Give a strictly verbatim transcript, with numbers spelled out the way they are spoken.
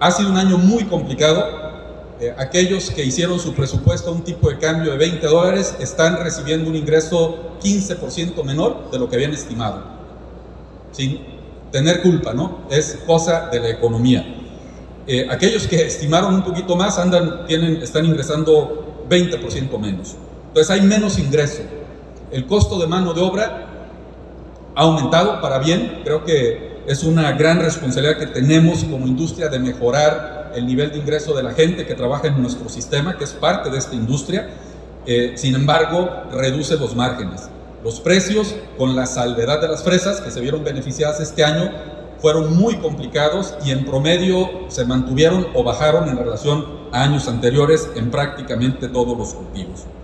ha sido un año muy complicado. Eh, aquellos que hicieron su presupuesto a un tipo de cambio de veinte dólares están recibiendo un ingreso quince por ciento menor de lo que habían estimado, sin tener culpa, ¿no? Es cosa de la economía. Eh, aquellos que estimaron un poquito más andan, tienen, están ingresando veinte por ciento menos. Entonces hay menos ingreso. El costo de mano de obra ha aumentado para bien. Creo que es una gran responsabilidad que tenemos como industria de mejorar el nivel de ingreso de la gente que trabaja en nuestro sistema, que es parte de esta industria. Eh, sin embargo, reduce los márgenes. Los precios, con la salvedad de las fresas, que se vieron beneficiadas este año, fueron muy complicados y en promedio se mantuvieron o bajaron en relación a años anteriores en prácticamente todos los cultivos.